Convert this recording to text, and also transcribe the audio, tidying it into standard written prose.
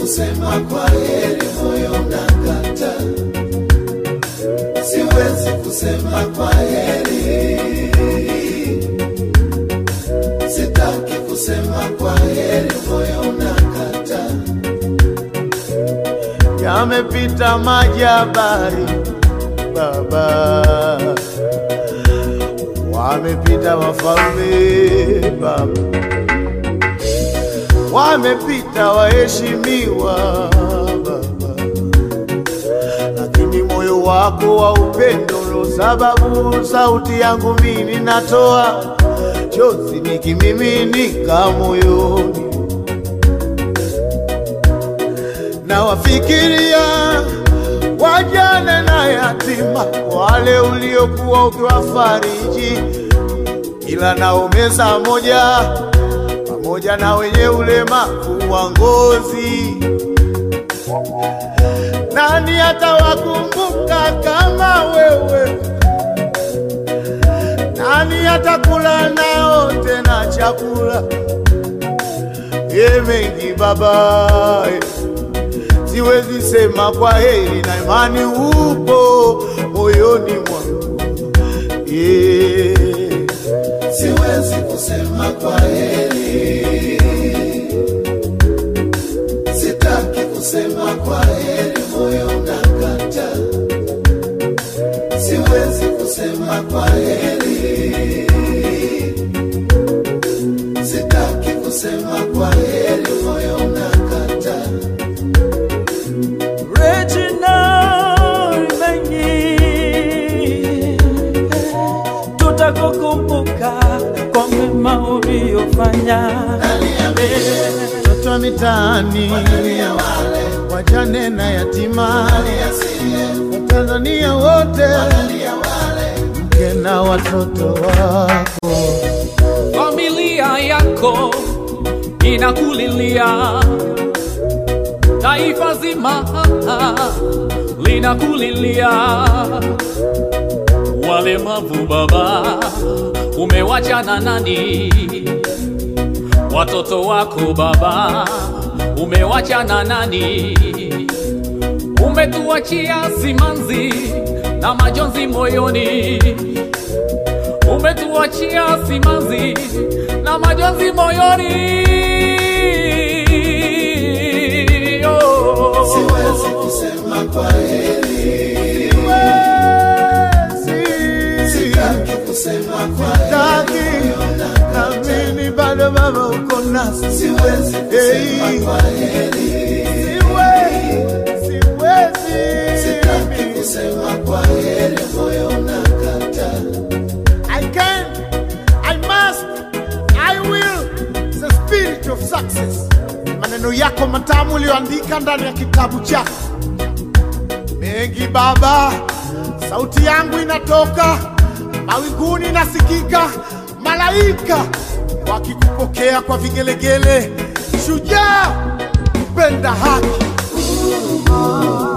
kusema kwa heri, moyo unakata. Siwezi kusema kwa heri, sitaki kusema kwa heri, moyo unakata. Yamepita majabari Baba, wamepita wafalme Baba, wamepita waheshimiwa Baba, lakini moyo wako wa upendo ndo sababu sauti yangu mimi natoa, chozi nikimiminika moyoni. Na wafikiria wajane na yatima, wale uliokuwa ukiwafariji, ila nao meza moja pamoja na wenye ulemavu wa ngozi. Nani atawakumbuka kama wewe? Nani atakula nao tena chakula? Mengi Baba, siwezi sema kwa heri, na imani upo moyoni mwangu. Siwezi kusema kwa heri, sitaki kusema kwa heri, moyo unakata. Siwezi kusema kwa heri, sitaki kusema kwa heri, moyo unakata. Tutakukumbuka kwa mema uliyofanya. Watoto wa mitaani, wajane na yatima, Watanzania wote, mke na watoto wako. Familia yako inakulilia, taifa zima linakulilia. Walemavu Baba, umewacha na nani? Watoto wako Baba, umewacha na nani? Umetuachia simanzi na majonzi moyoni. Umetuachia simanzi na majonzi moyoni. Siwezi kusema kwa heri, sitaki kusema kwa heri, naamini bado Baba uko nasi. Siwezi kusema kwa heri, sitaki kusema kwa heri, moyo unakata. I can, I must, I will, the spirit of success. Maneno yako matamu uliyoandika ndani ya kitabu chako. Mengi Baba, sauti yangu inatoka mawinguni, nasikika malaika wakikupokea kwa vigelegele. Shujaa mpenda haki.